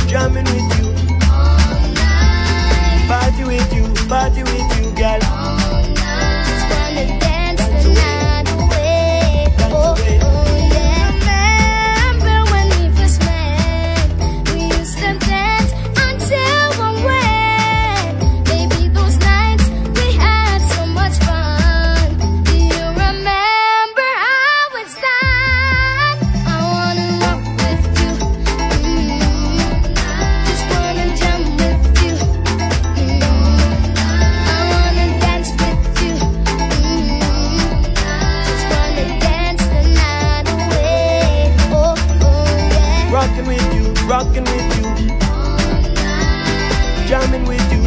jamming with you. Party with you, girl. Just wanna dance the night away. Oh, yeah. Remember when we first met? We used to dance until one way. Baby, those nights we had so much fun. Do you remember how it started? I wanna rock with you. Just wanna jump with you. I wanna dance with you. Just wanna dance the night away. Oh, yeah. Rocking with you, jamming with you,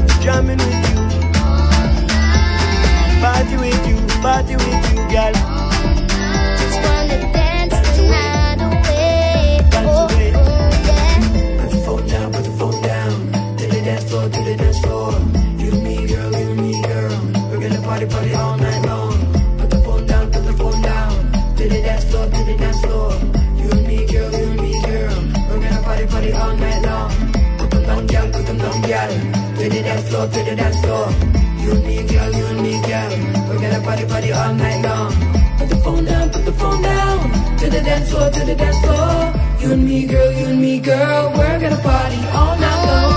party with you, girl. Just wanna dance the night away. Oh, yeah. Put the phone down, to the dance floor, You and me, girl, we're gonna party all night long. Put the phone down, to the dance floor, You and me, girl, we're gonna party all night long. Put them down, girl, to the dance floor, You and me, girl, we're gonna party all night long. Put the phone down, to the dance floor, You and me, girl, we're gonna party all night long.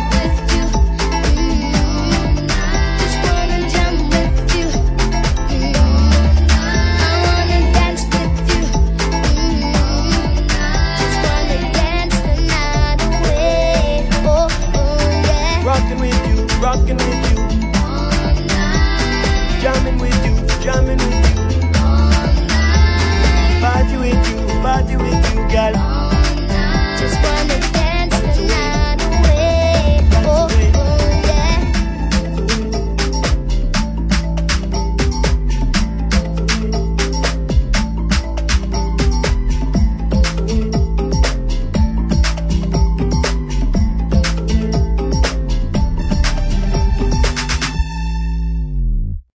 Just wanna jump with you. I wanna dance with you. Just wanna dance the night away. Oh, yeah. Rocking with you, jamming with you, party with you, girl.